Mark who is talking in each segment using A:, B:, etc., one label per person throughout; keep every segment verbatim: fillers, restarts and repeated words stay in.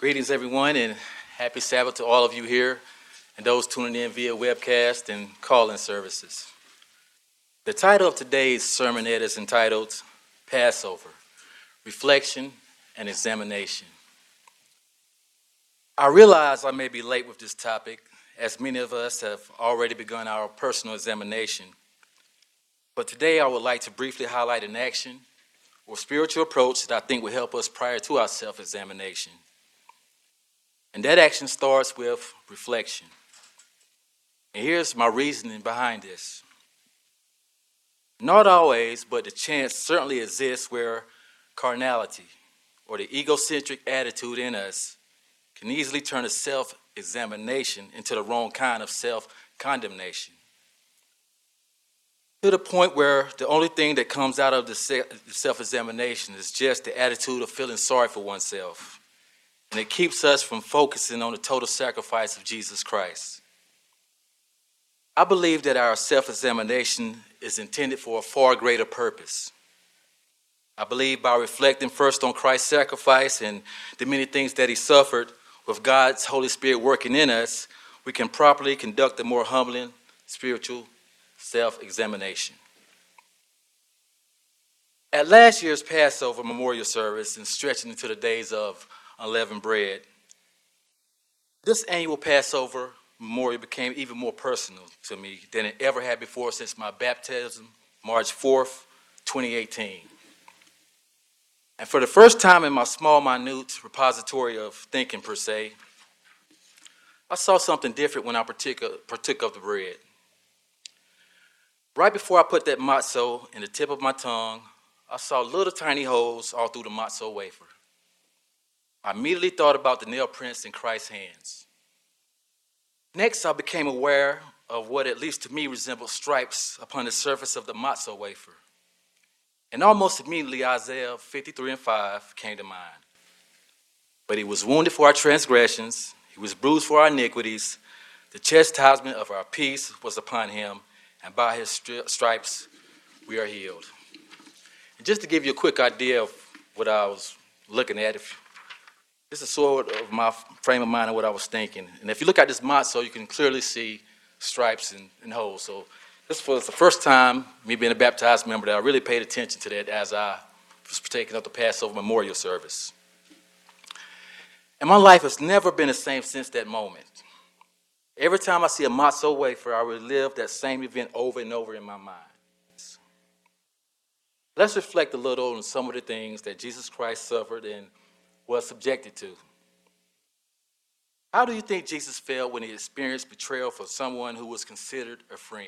A: Greetings, everyone, and happy Sabbath to all of you here and those tuning in via webcast and call-in services. The title of today's sermonette is entitled Passover, Reflection and Examination. I realize I may be late with this topic, as many of us have already begun our personal examination. But today I would like to briefly highlight an action or spiritual approach that I think will help us prior to our self-examination. And that action starts with reflection. And here's my reasoning behind this. Not always, but the chance certainly exists where carnality or the egocentric attitude in us can easily turn a self-examination into the wrong kind of self-condemnation. To the point where the only thing that comes out of the self-examination is just the attitude of feeling sorry for oneself. And it keeps us from focusing on the total sacrifice of Jesus Christ. I believe that our self-examination is intended for a far greater purpose. I believe by reflecting first on Christ's sacrifice and the many things that he suffered, with God's Holy Spirit working in us, we can properly conduct a more humbling spiritual self-examination. At last year's Passover memorial service and stretching into the days of unleavened bread, this annual Passover memorial became even more personal to me than it ever had before since my baptism, March fourth, twenty eighteen. And for the first time in my small, minute repository of thinking, per se, I saw something different when I partook partook of the bread. Right before I put that matzo in the tip of my tongue, I saw little tiny holes all through the matzo wafer. I immediately thought about the nail prints in Christ's hands. Next, I became aware of what at least to me resembled stripes upon the surface of the matzo wafer. And almost immediately, Isaiah fifty-three and five came to mind. But he was wounded for our transgressions, he was bruised for our iniquities, the chastisement of our peace was upon him, and by his stri- stripes we are healed. And just to give you a quick idea of what I was looking at, if this is sort of my frame of mind and what I was thinking. And if you look at this matzo, you can clearly see stripes and, and holes. So this was the first time, me being a baptized member, that I really paid attention to that as I was partaking of the Passover memorial service. And my life has never been the same since that moment. Every time I see a matzo wafer, I relive that same event over and over in my mind. Let's reflect a little on some of the things that Jesus Christ suffered and was subjected to. How do you think Jesus felt when he experienced betrayal from someone who was considered a friend?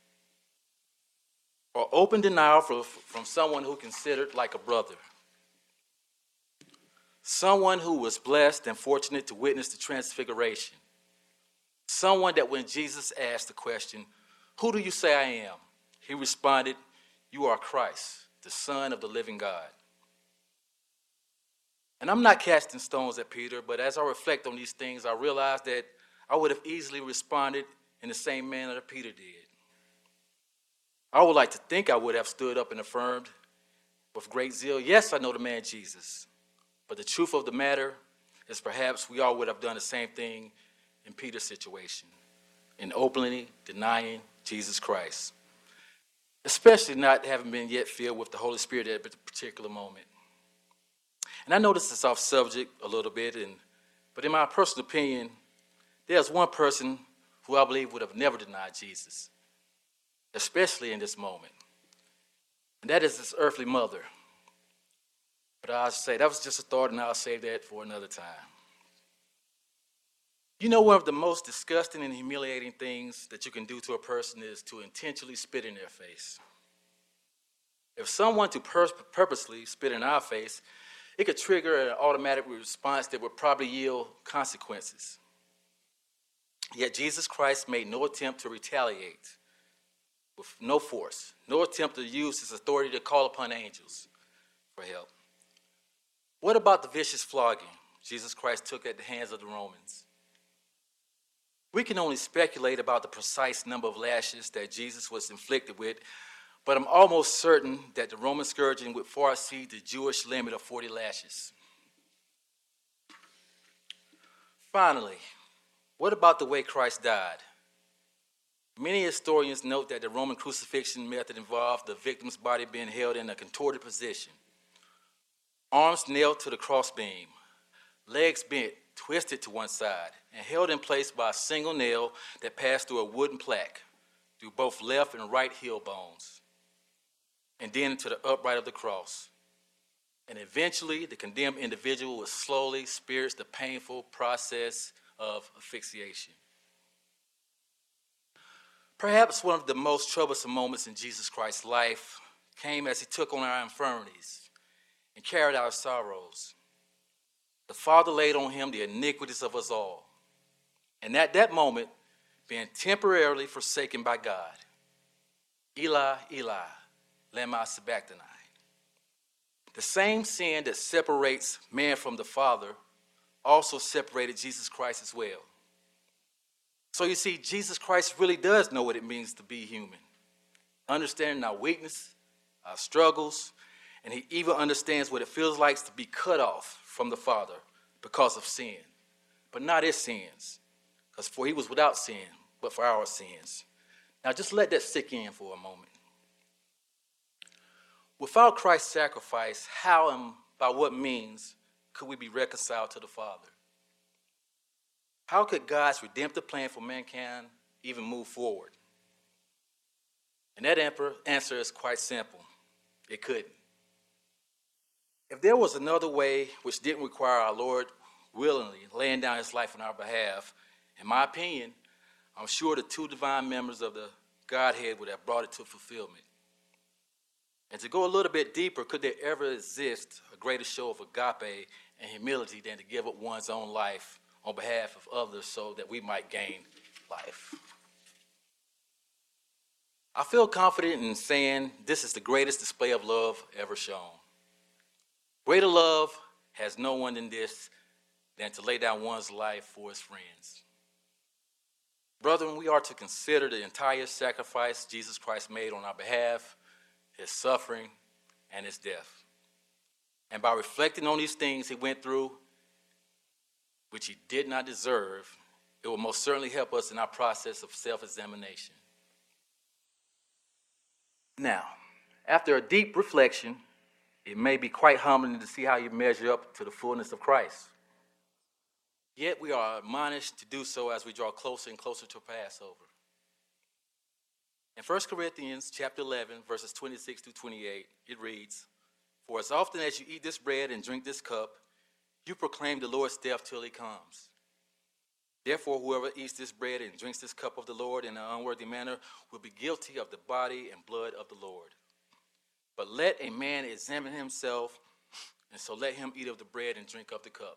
A: Or open denial from, from someone who considered like a brother? Someone who was blessed and fortunate to witness the transfiguration. Someone that when Jesus asked the question, "Who do you say I am?" he responded, "You are Christ, the Son of the living God." And I'm not casting stones at Peter, but as I reflect on these things, I realize that I would have easily responded in the same manner that Peter did. I would like to think I would have stood up and affirmed with great zeal, "Yes, I know the man Jesus." But the truth of the matter is perhaps we all would have done the same thing in Peter's situation, in openly denying Jesus Christ, especially not having been yet filled with the Holy Spirit at a particular moment. And I know this is off subject a little bit, and but in my personal opinion, there's one person who I believe would have never denied Jesus, especially in this moment. And that is his earthly mother. But I'll say that was just a thought, and I'll save that for another time. You know, one of the most disgusting and humiliating things that you can do to a person is to intentionally spit in their face. If someone to pur- purposely spit in our face, it could trigger an automatic response that would probably yield consequences. Yet Jesus Christ made no attempt to retaliate with no force, no attempt to use his authority to call upon angels for help. What about the vicious flogging Jesus Christ took at the hands of the Romans? We can only speculate about the precise number of lashes that Jesus was inflicted with, but I'm almost certain that the Roman scourging would far exceed the Jewish limit of forty lashes. Finally, what about the way Christ died? Many historians note that the Roman crucifixion method involved the victim's body being held in a contorted position, arms nailed to the crossbeam, legs bent, twisted to one side, and held in place by a single nail that passed through a wooden plaque, through both left and right heel bones, and then into the upright of the cross. And eventually, the condemned individual would slowly experience the painful process of asphyxiation. Perhaps one of the most troublesome moments in Jesus Christ's life came as he took on our infirmities and carried our sorrows. The Father laid on him the iniquities of us all. And at that moment, being temporarily forsaken by God, Eli, Eli, lema sabachthani. The same sin that separates man from the Father also separated Jesus Christ as well. So you see, Jesus Christ really does know what it means to be human, understanding our weakness, our struggles, and he even understands what it feels like to be cut off from the Father because of sin, but not his sins, because for he was without sin, but for our sins. Now just let that sink in for a moment. Without Christ's sacrifice, how and by what means could we be reconciled to the Father? How could God's redemptive plan for mankind even move forward? And that answer is quite simple. It couldn't. If there was another way which didn't require our Lord willingly laying down his life on our behalf, in my opinion, I'm sure the two divine members of the Godhead would have brought it to fulfillment. And to go a little bit deeper, could there ever exist a greater show of agape and humility than to give up one's own life on behalf of others so that we might gain life? I feel confident in saying this is the greatest display of love ever shown. Greater love has no one than this than to lay down one's life for his friends. Brethren, we are to consider the entire sacrifice Jesus Christ made on our behalf, his suffering, and his death. And by reflecting on these things he went through, which he did not deserve, it will most certainly help us in our process of self-examination. Now, after a deep reflection, it may be quite humbling to see how you measure up to the fullness of Christ. Yet we are admonished to do so as we draw closer and closer to Passover. In First Corinthians chapter eleven, verses twenty-six through twenty-eight, it reads, "For as often as you eat this bread and drink this cup, you proclaim the Lord's death till he comes. Therefore, whoever eats this bread and drinks this cup of the Lord in an unworthy manner will be guilty of the body and blood of the Lord. But let a man examine himself, and so let him eat of the bread and drink of the cup."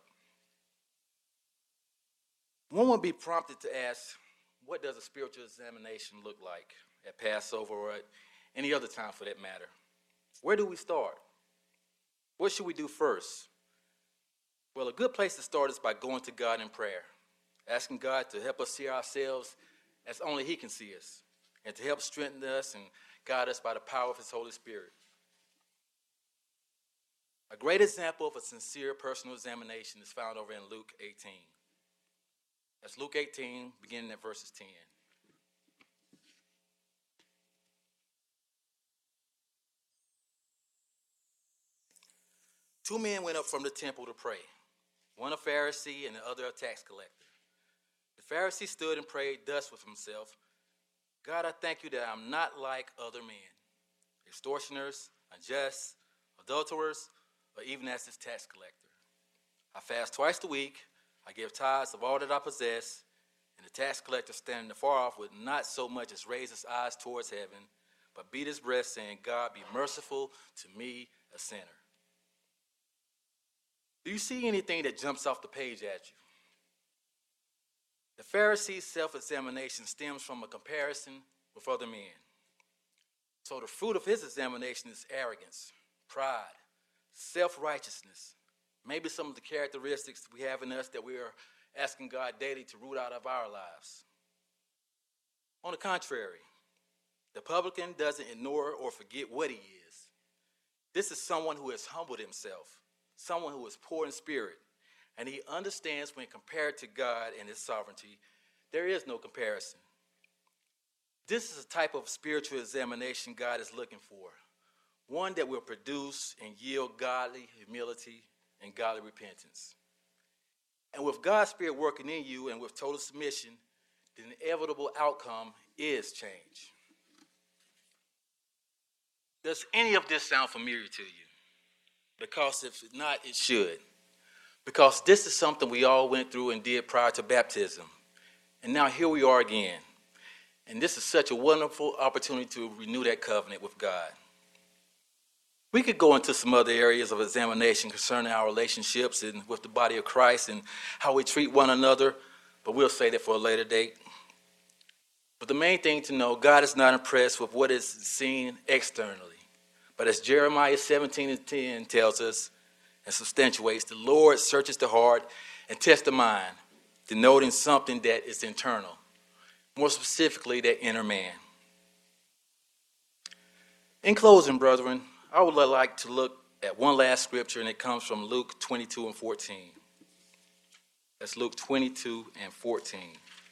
A: One would be prompted to ask, what does a spiritual examination look like at Passover or at any other time for that matter? Where do we start? What should we do first? Well, a good place to start is by going to God in prayer, asking God to help us see ourselves as only he can see us, and to help strengthen us and guide us by the power of his Holy Spirit. A great example of a sincere personal examination is found over in Luke eighteen. That's Luke eighteen, beginning at verses ten. Two men went up from the temple to pray, one a Pharisee and the other a tax collector. The Pharisee stood and prayed thus with himself, "God, I thank you that I'm not like other men, extortioners, unjust, adulterers, or even as this tax collector. I fast twice a week, I give tithes of all that I possess," and the tax collector standing afar off would not so much as raise his eyes towards heaven, but beat his breast, saying, "God, be merciful to me, a sinner." Do you see anything that jumps off the page at you? The Pharisee's self-examination stems from a comparison with other men. So the fruit of his examination is arrogance, pride, self-righteousness, maybe some of the characteristics we have in us that we are asking God daily to root out of our lives. On the contrary, the publican doesn't ignore or forget what he is. This is someone who has humbled himself, someone who is poor in spirit, and he understands when compared to God and his sovereignty, there is no comparison. This is a type of spiritual examination God is looking for, one that will produce and yield godly humility and godly repentance. And with God's Spirit working in you and with total submission, the inevitable outcome is change. Does any of this sound familiar to you? Because if not, it should. Because this is something we all went through and did prior to baptism. And now here we are again. And this is such a wonderful opportunity to renew that covenant with God. We could go into some other areas of examination concerning our relationships and with the body of Christ and how we treat one another, but we'll say that for a later date. But the main thing to know, God is not impressed with what is seen externally. But as Jeremiah seventeen and ten tells us and substantiates, the Lord searches the heart and tests the mind, denoting something that is internal, more specifically, that inner man. In closing, brethren, I would like to look at one last scripture, and it comes from Luke twenty-two and fourteen. That's Luke twenty-two and fourteen.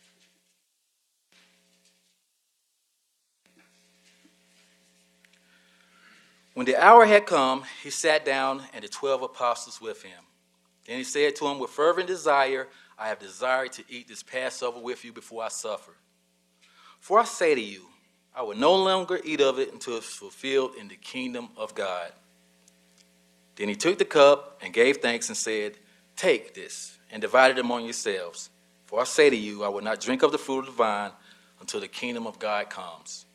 A: When the hour had come, he sat down, and the twelve apostles with him. Then he said to them, with fervent desire, I have desired to eat this Passover with you before I suffer. For I say to you, I will no longer eat of it until it's fulfilled in the kingdom of God. Then he took the cup and gave thanks and said, take this and divide it among yourselves. For I say to you, I will not drink of the fruit of the vine until the kingdom of God comes.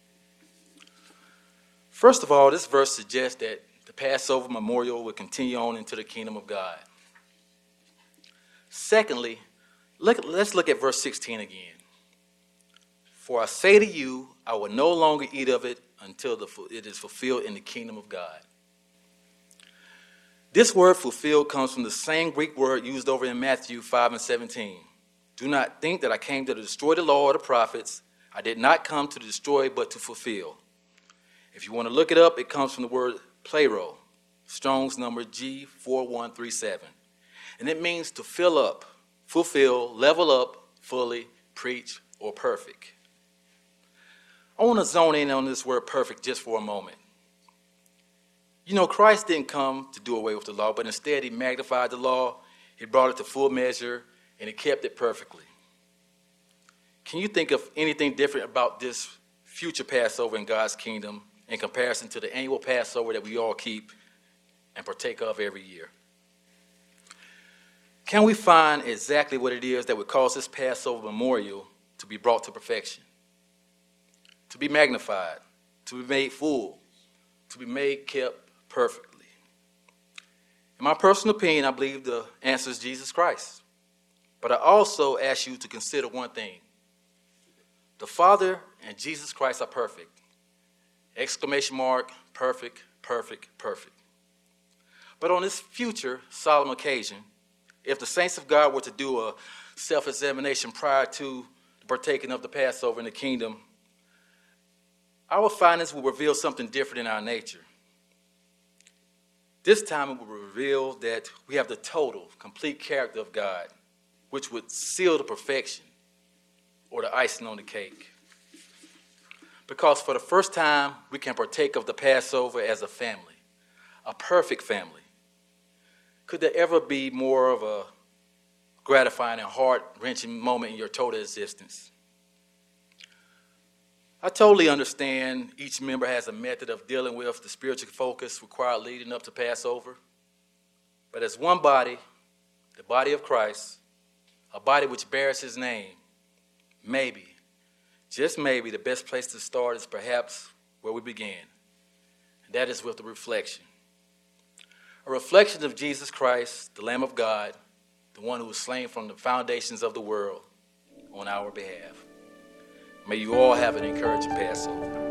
A: First of all, this verse suggests that the Passover memorial will continue on into the kingdom of God. Secondly, look, let's look at verse sixteen again. For I say to you, I will no longer eat of it until the, it is fulfilled in the kingdom of God. This word fulfilled comes from the same Greek word used over in Matthew five and seventeen. Do not think that I came to destroy the law or the prophets. I did not come to destroy, but to fulfill. If you want to look it up, it comes from the word plero, Strong's number G four one three seven. And it means to fill up, fulfill, level up, fully, preach, or perfect. I want to zone in on this word perfect just for a moment. You know, Christ didn't come to do away with the law, but instead he magnified the law, he brought it to full measure, and he kept it perfectly. Can you think of anything different about this future Passover in God's kingdom in comparison to the annual Passover that we all keep and partake of every year? Can we find exactly what it is that would cause this Passover memorial to be brought to perfection, to be magnified, to be made full, to be made kept perfectly? In my personal opinion, I believe the answer is Jesus Christ. But I also ask you to consider one thing. The Father and Jesus Christ are perfect. Exclamation mark, perfect, perfect, perfect. But on this future solemn occasion, if the saints of God were to do a self-examination prior to the partaking of the Passover in the kingdom, our findings will reveal something different in our nature. This time it will reveal that we have the total, complete character of God, which would seal the perfection or the icing on the cake. Because for the first time, we can partake of the Passover as a family, a perfect family. Could there ever be more of a gratifying and heart-wrenching moment in your total existence? I totally understand each member has a method of dealing with the spiritual focus required leading up to Passover. But as one body, the body of Christ, a body which bears his name, maybe, just maybe, the best place to start is perhaps where we began. And that is with the reflection. A reflection of Jesus Christ, the Lamb of God, the one who was slain from the foundations of the world on our behalf. May you all have an encouraging Passover.